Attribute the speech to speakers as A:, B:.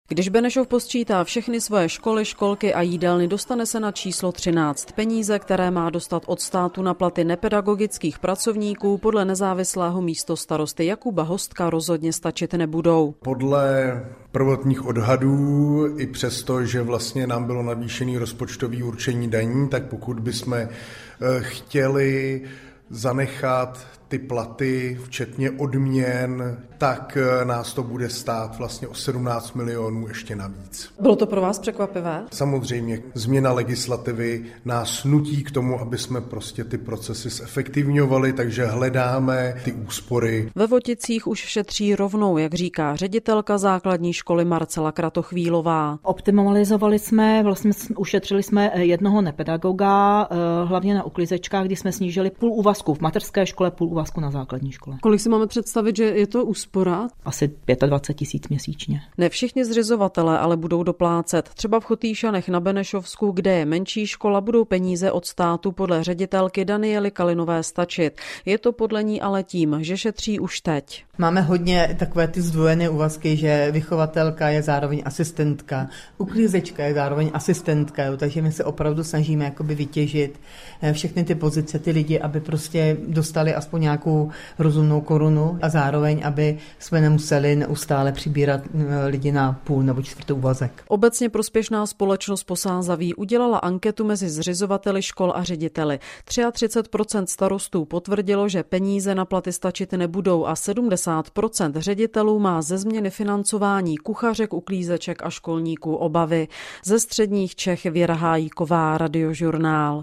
A: Když Benešov posčítá všechny svoje školy, školky a jídelny, dostane se na číslo 13. Peníze, které má dostat od státu na platy nepedagogických pracovníků, podle nezávislého místostarosty Jakuba Hostka rozhodně stačit nebudou.
B: Podle prvotních odhadů, i přesto, že vlastně nám bylo navýšený rozpočtový určení daní, tak pokud bychom chtěli zanechat ty platy, včetně odměn, tak nás to bude stát vlastně o 17 milionů ještě navíc.
A: Bylo to pro vás překvapivé?
B: Samozřejmě změna legislativy nás nutí k tomu, aby jsme prostě ty procesy zefektivňovali, takže hledáme ty úspory.
A: Ve Voticích už šetří rovnou, jak říká ředitelka základní školy Marcela Kratochvílová.
C: Optimalizovali jsme, vlastně ušetřili jsme jednoho nepedagoga, hlavně na uklízečkách, kdy jsme snížili půl úvazku v mateřské škole, půl úvazku na základní škole.
A: Kolik si máme představit, že je to úspora?
C: Asi 25 000 měsíčně.
A: Ne všichni zřizovatelé ale budou doplácet. Třeba v Chotýšanech na Benešovsku, kde je menší škola, budou peníze od státu podle ředitelky Daniely Kalinové stačit. Je to podle ní ale tím, že šetří už teď.
D: Máme hodně takové ty zdvojené úvazky, že vychovatelka je zároveň asistentka, uklízečka je zároveň asistentka, takže my se opravdu snažíme jakoby vytěžit všechny ty pozice, ty lidi, aby prostě dostali aspoň nějakou rozumnou korunu a zároveň, aby jsme nemuseli neustále přibírat lidi na půl nebo čtvrtou úvazek.
A: Obecně prospěšná společnost Posázaví udělala anketu mezi zřizovateli škol a řediteli. 33% starostů potvrdilo, že peníze na platy stačit nebudou a 70% ředitelů má ze změny financování kuchařek, uklízeček a školníků obavy. Ze středních Čech Věra Hájíková, Radiožurnál.